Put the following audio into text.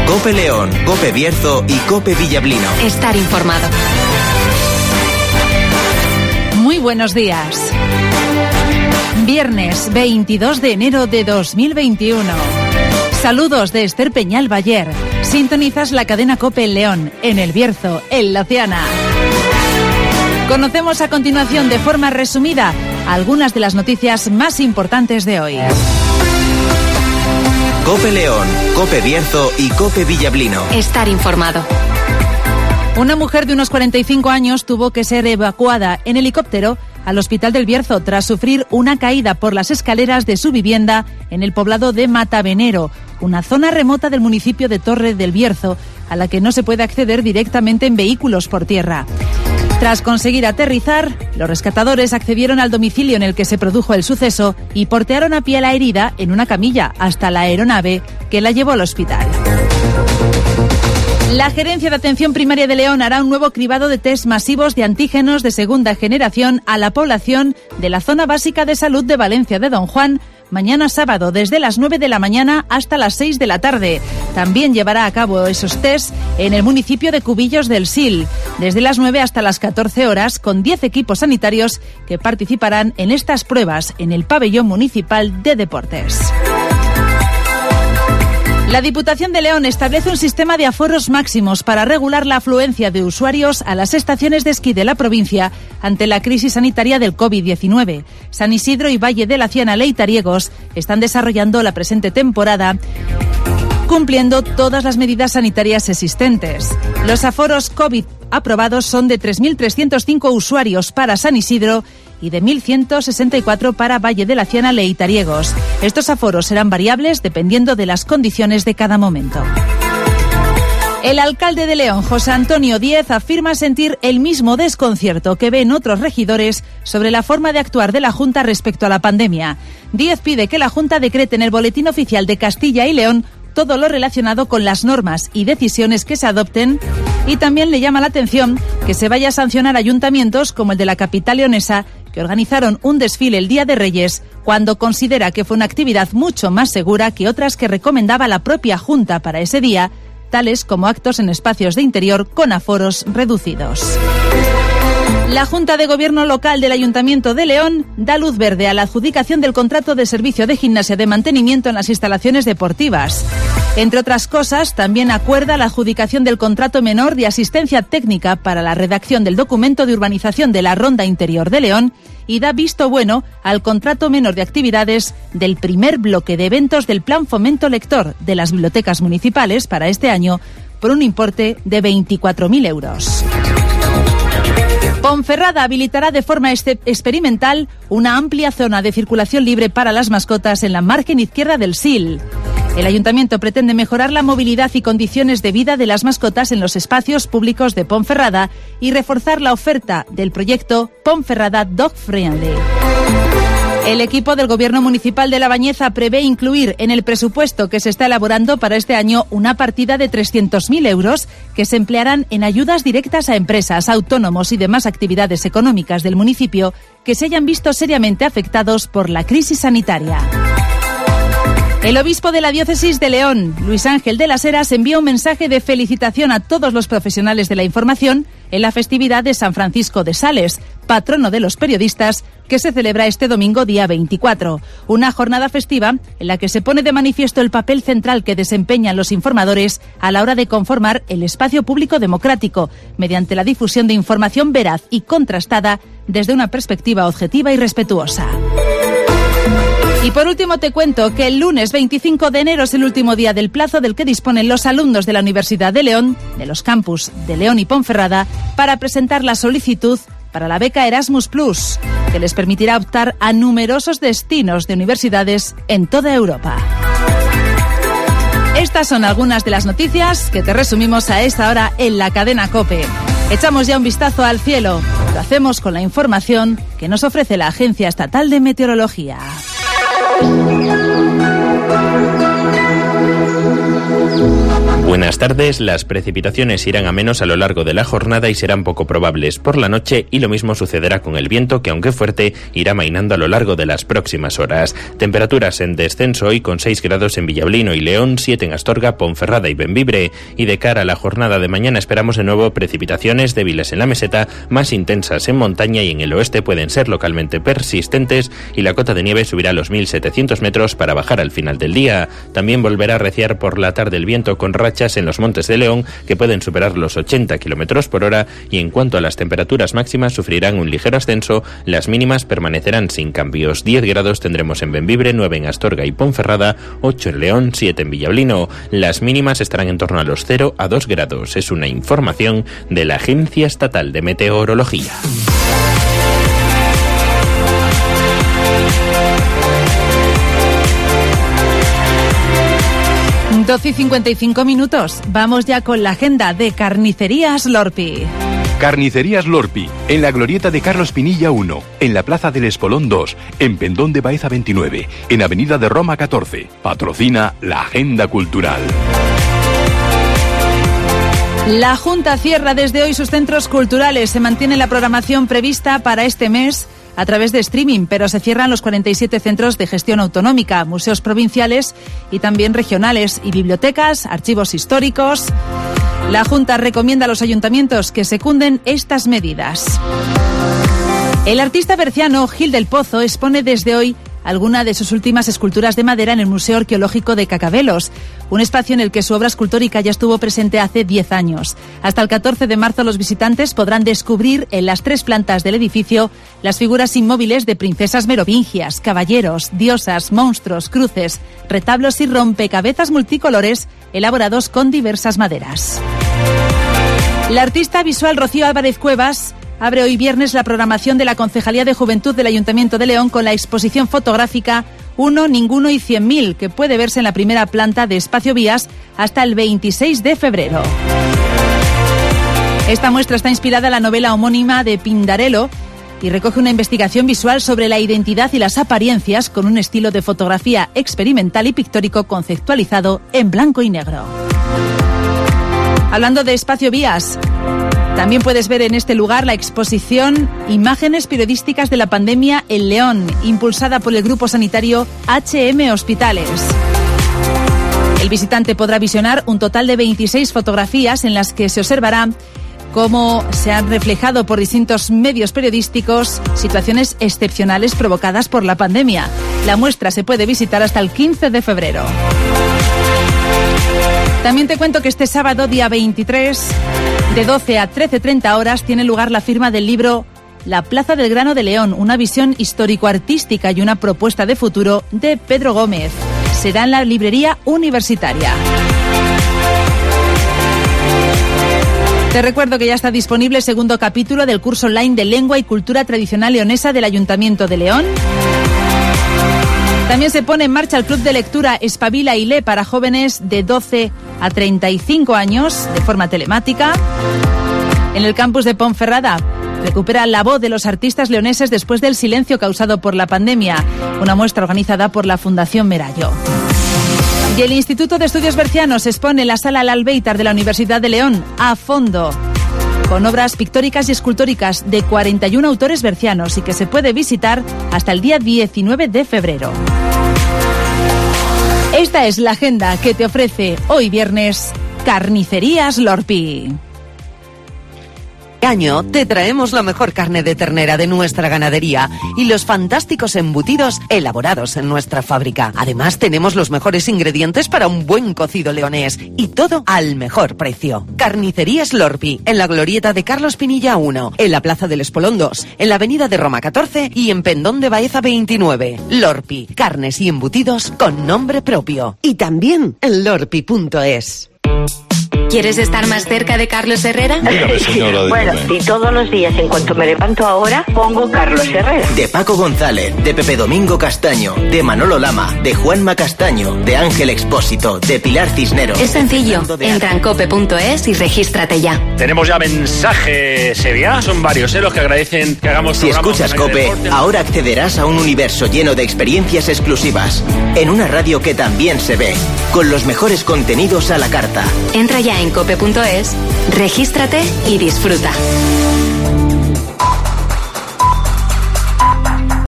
COPE León, COPE Bierzo y COPE Villablino. Estar informado. Muy buenos días. Viernes 22 de enero de 2021. Saludos de Esther Peñal Bayer. Sintonizas la cadena COPE en León, en El Bierzo, en Laciana. Conocemos a continuación de forma resumida algunas de las noticias más importantes de hoy. COPE León, COPE Bierzo y COPE Villablino. Estar informado. Una mujer de unos 45 años tuvo que ser evacuada en helicóptero al Hospital del Bierzo tras sufrir una caída por las escaleras de su vivienda en el poblado de Matavenero, una zona remota del municipio de Torre del Bierzo, a la que no se puede acceder directamente en vehículos por tierra. Tras conseguir aterrizar, los rescatadores accedieron al domicilio en el que se produjo el suceso y portearon a pie a la herida en una camilla hasta la aeronave que la llevó al hospital. La Gerencia de Atención Primaria de León hará un nuevo cribado de test masivos de antígenos de segunda generación a la población de la Zona Básica de Salud de Valencia de Don Juan, mañana sábado, desde las 9 de la mañana hasta las 6 de la tarde. También llevará a cabo esos test en el municipio de Cubillos del Sil, desde las 9 hasta las 14 horas, con 10 equipos sanitarios que participarán en estas pruebas en el pabellón municipal de deportes. La Diputación de León establece un sistema de aforos máximos para regular la afluencia de usuarios a las estaciones de esquí de la provincia ante la crisis sanitaria del COVID-19. San Isidro y Valle de Laciana Leitariegos están desarrollando la presente temporada cumpliendo todas las medidas sanitarias existentes. Los aforos COVID aprobados son de 3.305 usuarios para San Isidro y de 1.164 para Valle de Laciana Leitariegos. Estos aforos serán variables dependiendo de las condiciones de cada momento. El alcalde de León, José Antonio Díez, afirma sentir el mismo desconcierto que ven otros regidores sobre la forma de actuar de la Junta respecto a la pandemia. Díez pide que la Junta decrete en el Boletín Oficial de Castilla y León todo lo relacionado con las normas y decisiones que se adopten, y también le llama la atención que se vaya a sancionar ayuntamientos como el de la capital leonesa, que organizaron un desfile el Día de Reyes cuando considera que fue una actividad mucho más segura que otras que recomendaba la propia Junta para ese día, tales como actos en espacios de interior con aforos reducidos. La Junta de Gobierno Local del Ayuntamiento de León da luz verde a la adjudicación del contrato de servicio de gimnasia de mantenimiento en las instalaciones deportivas. Entre otras cosas, también acuerda la adjudicación del contrato menor de asistencia técnica para la redacción del documento de urbanización de la Ronda Interior de León y da visto bueno al contrato menor de actividades del primer bloque de eventos del Plan Fomento Lector de las bibliotecas municipales para este año por un importe de 24.000 euros. Ponferrada habilitará de forma experimental una amplia zona de circulación libre para las mascotas en la margen izquierda del Sil. El ayuntamiento pretende mejorar la movilidad y condiciones de vida de las mascotas en los espacios públicos de Ponferrada y reforzar la oferta del proyecto Ponferrada Dog Friendly. El equipo del Gobierno Municipal de La Bañeza prevé incluir en el presupuesto que se está elaborando para este año una partida de 300.000 euros que se emplearán en ayudas directas a empresas, autónomos y demás actividades económicas del municipio que se hayan visto seriamente afectados por la crisis sanitaria. El obispo de la diócesis de León, Luis Ángel de las Heras, envía un mensaje de felicitación a todos los profesionales de la información en la festividad de San Francisco de Sales, patrono de los periodistas, que se celebra este domingo día 24. Una jornada festiva en la que se pone de manifiesto el papel central que desempeñan los informadores a la hora de conformar el espacio público democrático, mediante la difusión de información veraz y contrastada desde una perspectiva objetiva y respetuosa. Y por último te cuento que el lunes 25 de enero es el último día del plazo del que disponen los alumnos de la Universidad de León, de los campus de León y Ponferrada, para presentar la solicitud para la beca Erasmus+, que les permitirá optar a numerosos destinos de universidades en toda Europa. Estas son algunas de las noticias que te resumimos a esta hora en la cadena COPE. Echamos ya un vistazo al cielo. Lo hacemos con la información que nos ofrece la Agencia Estatal de Meteorología. Buenas tardes, las precipitaciones irán a menos a lo largo de la jornada y serán poco probables por la noche, y lo mismo sucederá con el viento, que aunque fuerte, irá amainando a lo largo de las próximas horas. Temperaturas en descenso hoy con 6 grados en Villablino y León, 7 en Astorga, Ponferrada y Bembibre, y de cara a la jornada de mañana esperamos de nuevo precipitaciones débiles en la meseta, más intensas en montaña y en el oeste pueden ser localmente persistentes, y la cota de nieve subirá a los 1.700 metros para bajar al final del día. También volverá a arreciar por la tarde el viento con rachas en los montes de León que pueden superar los 80 km por hora, y en cuanto a las temperaturas máximas sufrirán un ligero ascenso, las mínimas permanecerán sin cambios. 10 grados tendremos en Bembibre, 9 en Astorga y Ponferrada, 8 en León, 7 en Villablino. Las mínimas estarán en torno a los 0 a 2 grados. Es una información de la Agencia Estatal de Meteorología. Y 55 minutos. Vamos ya con la agenda de Carnicerías Lorpi. Carnicerías Lorpi, en la glorieta de Carlos Pinilla 1, en la Plaza del Espolón 2, en Pendón de Baeza 29, en Avenida de Roma 14. Patrocina la Agenda Cultural. La Junta cierra desde hoy sus centros culturales. Se mantiene la programación prevista para este mes a través de streaming, pero se cierran los 47 centros de gestión autonómica, museos provinciales y también regionales, y bibliotecas, archivos históricos. La Junta recomienda a los ayuntamientos que secunden estas medidas. El artista berciano Gil del Pozo expone desde hoy alguna de sus últimas esculturas de madera en el Museo Arqueológico de Cacabelos, un espacio en el que su obra escultórica ya estuvo presente hace 10 años. Hasta el 14 de marzo los visitantes podrán descubrir en las 3 plantas del edificio las figuras inmóviles de princesas merovingias, caballeros, diosas, monstruos, cruces, retablos y rompecabezas multicolores elaborados con diversas maderas. La artista visual Rocío Álvarez Cuevas abre hoy viernes la programación de la Concejalía de Juventud del Ayuntamiento de León con la exposición fotográfica Uno, Ninguno y 100.000, que puede verse en la primera planta de Espacio Vías hasta el 26 de febrero. Esta muestra está inspirada en la novela homónima de Pindarello y recoge una investigación visual sobre la identidad y las apariencias con un estilo de fotografía experimental y pictórico conceptualizado en blanco y negro. Hablando de Espacio Vías, también puedes ver en este lugar la exposición Imágenes periodísticas de la pandemia en León, impulsada por el grupo sanitario HM Hospitales. El visitante podrá visionar un total de 26 fotografías en las que se observará cómo se han reflejado por distintos medios periodísticos situaciones excepcionales provocadas por la pandemia. La muestra se puede visitar hasta el 15 de febrero. También te cuento que este sábado, día 23, de 12 a 13:30 horas, tiene lugar la firma del libro La Plaza del Grano de León, una visión histórico-artística y una propuesta de futuro de Pedro Gómez. Será en la librería universitaria. Te recuerdo que ya está disponible el segundo capítulo del curso online de Lengua y Cultura Tradicional Leonesa del Ayuntamiento de León. También se pone en marcha el Club de Lectura Espabila y Lee para jóvenes de 12 a 35 años de forma telemática. En el campus de Ponferrada recupera la voz de los artistas leoneses después del silencio causado por la pandemia, una muestra organizada por la Fundación Merallo. Y el Instituto de Estudios Bercianos expone en la Sala Al Albéitar de la Universidad de León A Fondo, con obras pictóricas y escultóricas de 41 autores bercianos y que se puede visitar hasta el día 19 de febrero. Esta es la agenda que te ofrece hoy viernes Carnicerías Lorpi. Este año te traemos la mejor carne de ternera de nuestra ganadería y los fantásticos embutidos elaborados en nuestra fábrica. Además, tenemos los mejores ingredientes para un buen cocido leonés y todo al mejor precio. Carnicerías Lorpi, en la glorieta de Carlos Pinilla 1, en la Plaza del Espolón 2, en la Avenida de Roma 14 y en Pendón de Baeza 29. Lorpi, carnes y embutidos con nombre propio. Y también en lorpi.es. ¿Quieres estar más cerca de Carlos Herrera? Bueno, y todos los días, en cuanto me levanto ahora, pongo Carlos Herrera. De Paco González, de Pepe Domingo Castaño, de Manolo Lama, de Juanma Castaño, de Ángel Expósito, de Pilar Cisneros. Es sencillo. Entra en cope.es y regístrate ya. Tenemos ya mensajes, Sevilla. Son varios, los que agradecen que hagamos. Si escuchas Cope, ahora accederás a un universo lleno de experiencias exclusivas. En una radio que también se ve, con los mejores contenidos a la carta. Entra ya en cope.es, regístrate y disfruta.